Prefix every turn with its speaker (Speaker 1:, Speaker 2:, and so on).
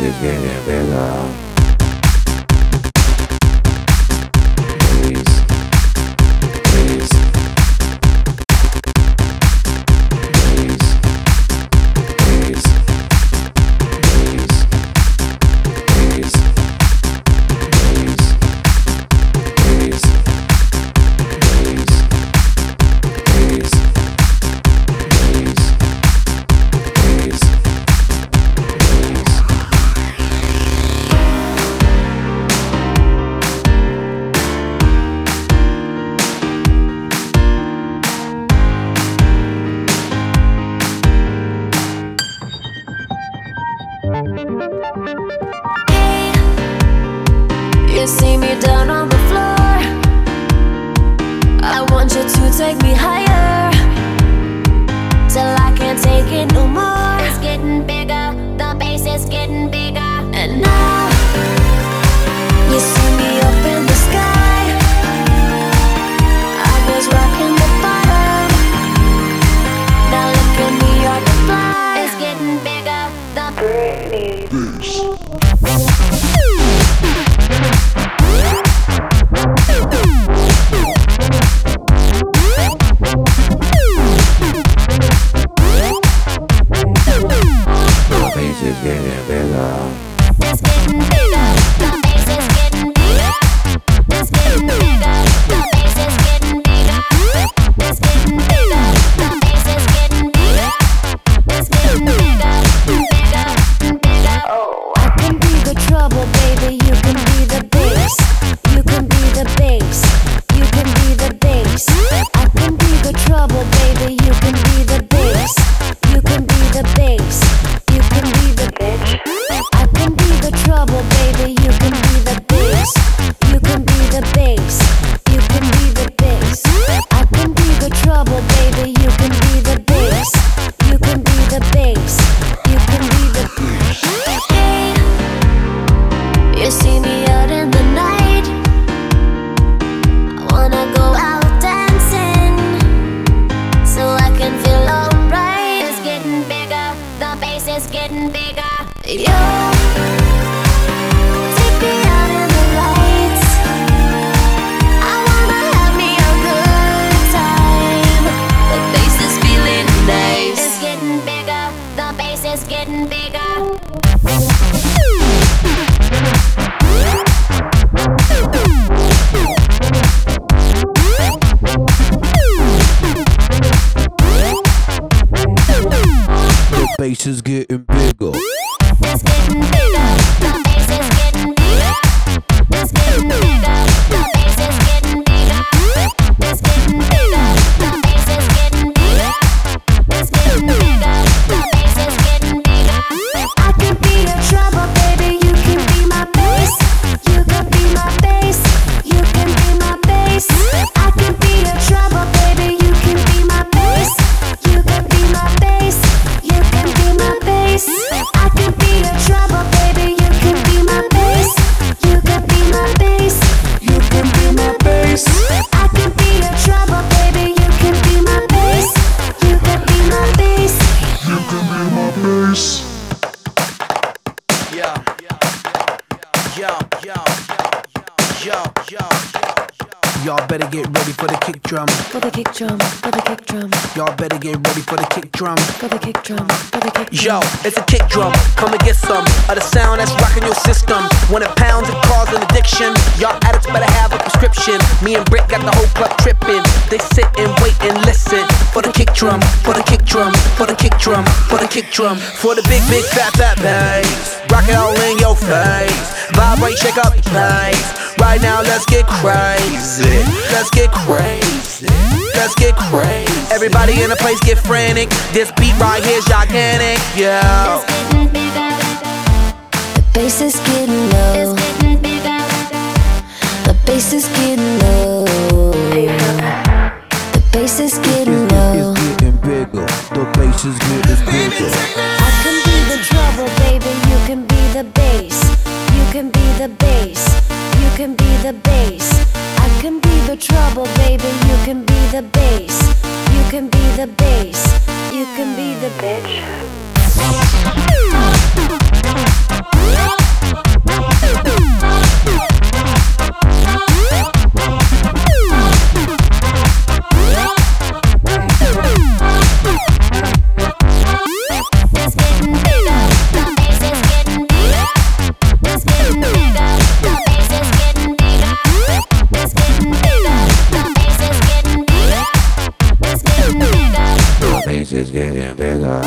Speaker 1: is getting bigger.
Speaker 2: Hey, you see me down on the floor. I want you to take me higher, till I can't take it no more. It's getting bigger, the bass is getting bigger. And now, you see me up in the sky. I was rocking the bottom, now look at me, you're the fly. It's getting bigger, the bass.
Speaker 1: Is getting bigger.
Speaker 2: It's getting bigger. The bass is getting bigger. It's getting bigger. The bass is getting bigger. It's getting bigger. The bass is getting bigger. It's getting bigger, bigger, bigger. Oh, I can be the trouble, baby. You can be the bass. You can be the bass. You can be the bass. I can be the trouble, baby. You can be the bass. You can be the bass. You can be the bitch. I can be the trouble, baby. You can be the bass. You can be the bass. You can be the bass. I can be the trouble, baby. You can be the bass. You can be the bass. You can be the bass. Hey, you see me out in the night. I wanna go out dancing, so I can feel alright. It's getting bigger. The bass is getting bigger. Yo, take me out in the lights. I wanna have me a good time. The bass is feeling nice. It's getting bigger. The bass is getting bigger.
Speaker 1: The bass is getting bigger.
Speaker 2: It's getting bigger. The bass is getting bigger. It's getting bigger. The bass is getting bigger. It's getting bigger. The bass is getting bigger. It's getting bigger. The bass is getting bigger. I can be your trouble, baby. You can be my bass. You can be my bass. You can be my bass. I can be your trouble, baby. You can be my bass. You can be my bass. You can be my bass. I can be your trouble, baby. You can be my bass. You can be my bass.
Speaker 1: You can be my bass.
Speaker 2: I can be your trouble, baby. You can be my bass. You can be my bass.
Speaker 1: You can be my bass.
Speaker 3: Yeah, yo, yo, yo, yo. Y'all better get ready for the kick drum.
Speaker 2: For the kick drum, for the kick drum,
Speaker 3: Y'all better get ready for the kick drum.
Speaker 2: for the kick drum, for the kick
Speaker 3: Yo,
Speaker 2: drum.
Speaker 3: it's a kick drum. Come and get some of the sound that's rocking your system. When it pounds, it causes an addiction. Y'all addicts better have a prescription. Me and Brick got the whole club tripping. They sit and wait and listen for the kick drum, for the kick drum, for the kick drum, for the kick drum, for the big, big, fat, fat bass. Rock it all in your face. Vibrate, shake up the place. Right now, let's get crazy. Let's get crazy. Let's get crazy. Everybody in the place get frantic. This beat right here's gigantic. Yeah.
Speaker 2: It's getting bigger. The bass is getting low. It's getting bigger. The bass is getting low. The bass is getting low.
Speaker 1: It's getting bigger. The bass is getting bigger.
Speaker 2: I can be the trouble, baby. You can be the bass. You can be the bass. You can be the bass. I can be the trouble, baby. You can be the bass. You can be the bass. You can be the bitch.
Speaker 1: It's getting bigger.